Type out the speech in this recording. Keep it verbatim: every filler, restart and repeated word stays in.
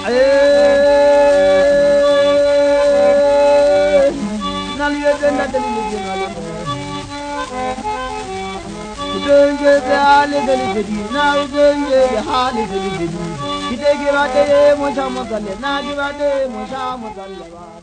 eh naliye tena televizyon ala udenge ale televizyon na udenge hali televizyon kidege bade mo chamo kale na gibade mo chamo kale ba